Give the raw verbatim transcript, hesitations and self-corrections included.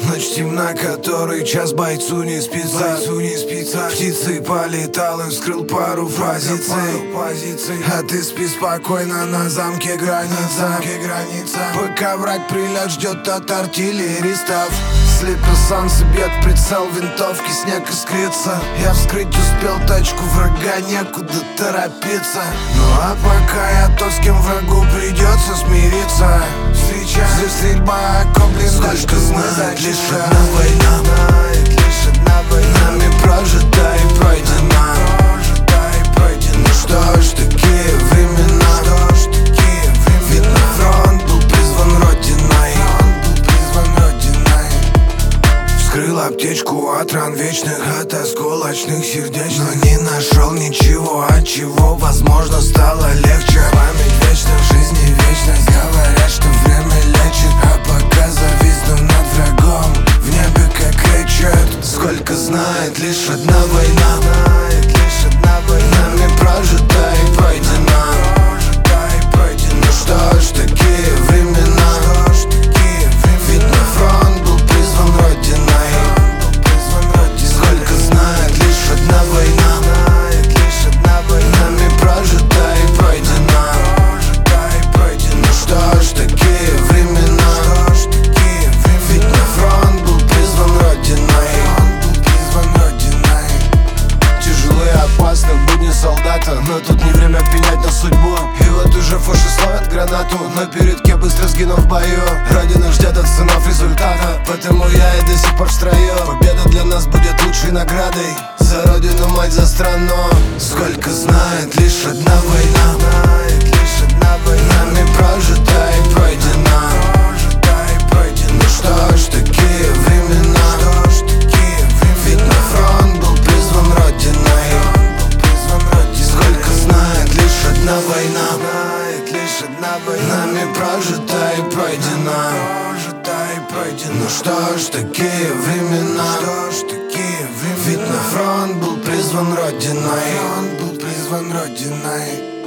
Ночь темна, который час бойцу не спится, бойцу не спится. Птицей полетал и вскрыл пару позиций, а ты спи спокойно на замке граница, граница. Пока враг прилет, ждет от артиллеристов. Слепит солнце, бьет прицел винтовки, снег искрится. Я вскрыть успел тачку врага, некуда торопиться. Ну а пока я то, с кем врагу придется смириться. Встреча, здесь стрельба, коблин, сколько знает лишь одна война, лишь одна война. Нами прожита и пройдена, ну что ж, такие времена, ведь на фронт был призван родиной. Вскрыл аптечку от ран вечных, от осколочных сердечных, но не нашел ничего, от чего, возможно, стало легче. Память вечна, в жизни вечность, говорят, что время лечит. А пока зависну над врагом, в небе как кричат. Сколько знает лишь одна война, нами прожита и пройдена. Ну что ж, такие времена, ведь на фронт был призван родиной. Сколько знает лишь одна война, нами прожита и пройдена. Ну что ж, такие времена, ведь на фронт был призван родиной. Тяжело и опасно будни солдата, но тут не время пенять на судьбу. И вот уже фоши словят гранату, но перед кем быстро сгину в бою. Родина ждет от сынов результата, поэтому я и до сих пор в строю. Победа для нас будет лучшей наградой, за родину, мать, за страну. Сколько знает лишь одна война, нами прожита и пройдена. Ну что ж, такие времена, ведь на фронт был призван родиной. Сколько знает лишь одна война, нами прожита и пройдена. Ну что ж, такие времена, ведь на фронт был призван родиной.